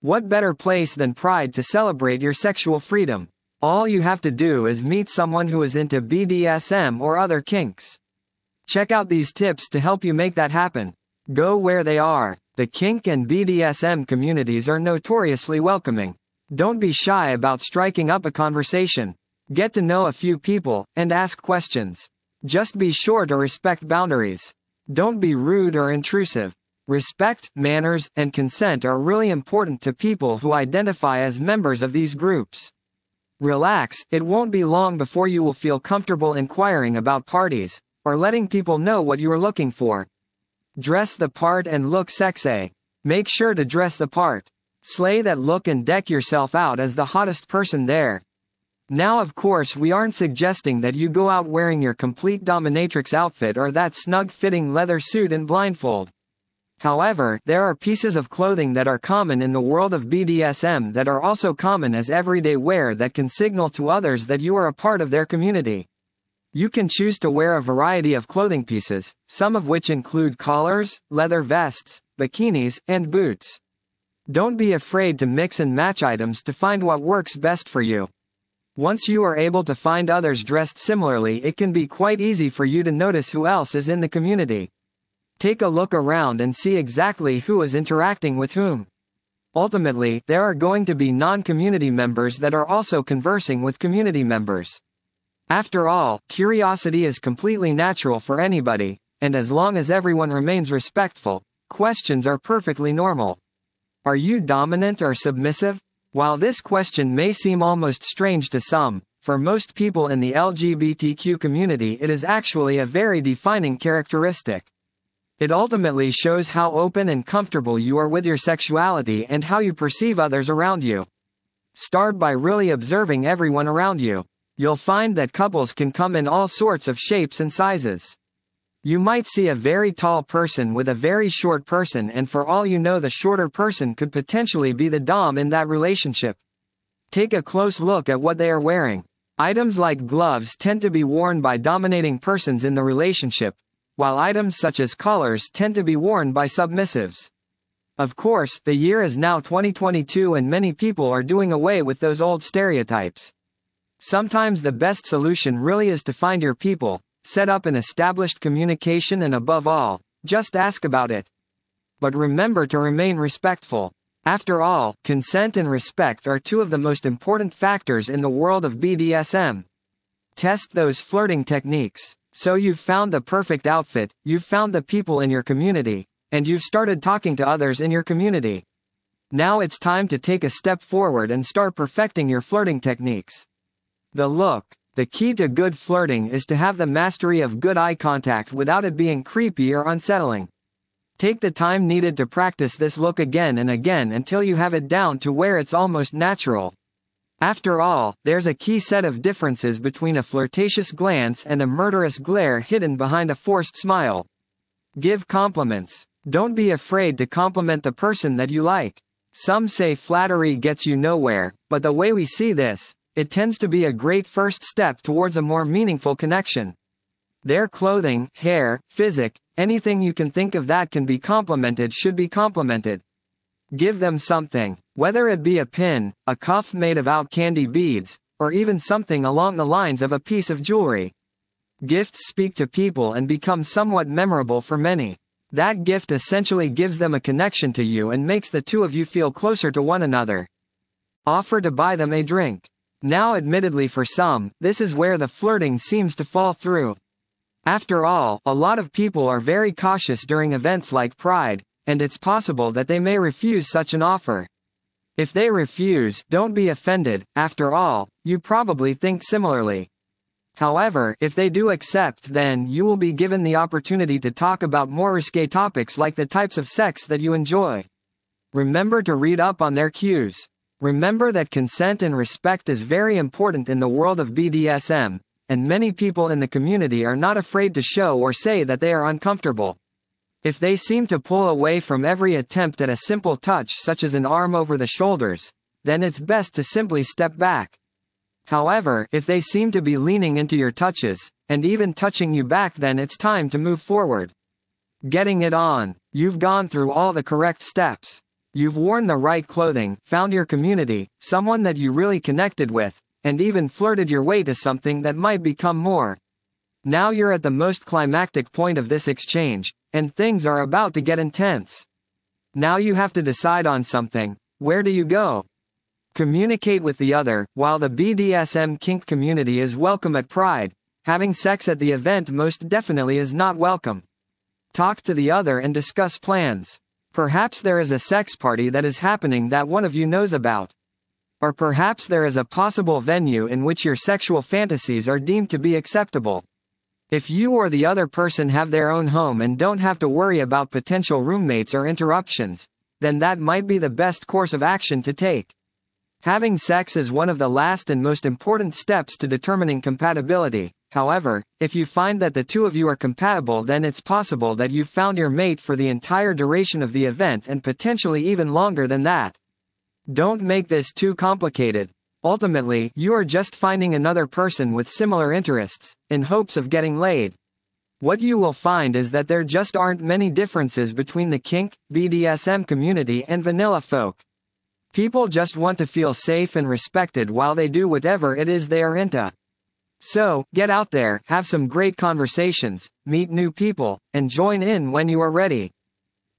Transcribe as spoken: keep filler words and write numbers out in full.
What better place than Pride to celebrate your sexual freedom? All you have to do is meet someone who is into B D S M or other kinks. Check out these tips to help you make that happen. Go where they are. The kink and B D S M communities are notoriously welcoming. Don't be shy about striking up a conversation. Get to know a few people, and ask questions. Just be sure to respect boundaries. Don't be rude or intrusive. Respect, manners, and consent are really important to people who identify as members of these groups. Relax, it won't be long before you will feel comfortable inquiring about parties, or letting people know what you are looking for. Dress the part and look sexy. Make sure to dress the part. Slay that look and deck yourself out as the hottest person there. Now of course we aren't suggesting that you go out wearing your complete dominatrix outfit or that snug-fitting leather suit and blindfold. However, there are pieces of clothing that are common in the world of B D S M that are also common as everyday wear that can signal to others that you are a part of their community. You can choose to wear a variety of clothing pieces, some of which include collars, leather vests, bikinis, and boots. Don't be afraid to mix and match items to find what works best for you. Once you are able to find others dressed similarly, it can be quite easy for you to notice who else is in the community. Take a look around and see exactly who is interacting with whom. Ultimately, there are going to be non-community members that are also conversing with community members. After all, curiosity is completely natural for anybody, and as long as everyone remains respectful, questions are perfectly normal. Are you dominant or submissive? While this question may seem almost strange to some, for most people in the L G B T Q community it is actually a very defining characteristic. It ultimately shows how open and comfortable you are with your sexuality and how you perceive others around you. Start by really observing everyone around you. You'll find that couples can come in all sorts of shapes and sizes. You might see a very tall person with a very short person, and for all you know the shorter person could potentially be the dom in that relationship. Take a close look at what they are wearing. Items like gloves tend to be worn by dominating persons in the relationship, while items such as collars tend to be worn by submissives. Of course, the year is now twenty twenty-two and many people are doing away with those old stereotypes. Sometimes the best solution really is to find your people, set up an established communication, and above all, just ask about it. But remember to remain respectful. After all, consent and respect are two of the most important factors in the world of B D S M. Test those flirting techniques. So you've found the perfect outfit, you've found the people in your community, and you've started talking to others in your community. Now it's time to take a step forward and start perfecting your flirting techniques. The look. The key to good flirting is to have the mastery of good eye contact without it being creepy or unsettling. Take the time needed to practice this look again and again until you have it down to where it's almost natural. After all, there's a key set of differences between a flirtatious glance and a murderous glare hidden behind a forced smile. Give compliments. Don't be afraid to compliment the person that you like. Some say flattery gets you nowhere, but the way we see this, it tends to be a great first step towards a more meaningful connection. Their clothing, hair, physique, anything you can think of that can be complimented should be complimented. Give them something, whether it be a pin, a cuff made of out candy beads, or even something along the lines of a piece of jewelry. Gifts speak to people and become somewhat memorable for many. That gift essentially gives them a connection to you and makes the two of you feel closer to one another. Offer to buy them a drink. Now admittedly for some, this is where the flirting seems to fall through. After all, a lot of people are very cautious during events like Pride, and it's possible that they may refuse such an offer. If they refuse, don't be offended, after all, you probably think similarly. However, if they do accept, then you will be given the opportunity to talk about more risque topics like the types of sex that you enjoy. Remember to read up on their cues. Remember that consent and respect is very important in the world of B D S M, and many people in the community are not afraid to show or say that they are uncomfortable. If they seem to pull away from every attempt at a simple touch such as an arm over the shoulders, then it's best to simply step back. However, if they seem to be leaning into your touches, and even touching you back, then it's time to move forward. Getting it on. You've gone through all the correct steps. You've worn the right clothing, found your community, someone that you really connected with, and even flirted your way to something that might become more. Now you're at the most climactic point of this exchange, and things are about to get intense. Now you have to decide on something. Where do you go? Communicate with the other. While the B D S M kink community is welcome at Pride, having sex at the event most definitely is not welcome. Talk to the other and discuss plans. Perhaps there is a sex party that is happening that one of you knows about. Or perhaps there is a possible venue in which your sexual fantasies are deemed to be acceptable. If you or the other person have their own home and don't have to worry about potential roommates or interruptions, then that might be the best course of action to take. Having sex is one of the last and most important steps to determining compatibility. However, if you find that the two of you are compatible, then it's possible that you've found your mate for the entire duration of the event and potentially even longer than that. Don't make this too complicated. Ultimately, you are just finding another person with similar interests, in hopes of getting laid. What you will find is that there just aren't many differences between the kink, B D S M community and vanilla folk. People just want to feel safe and respected while they do whatever it is they are into. So, get out there, have some great conversations, meet new people, and join in when you are ready.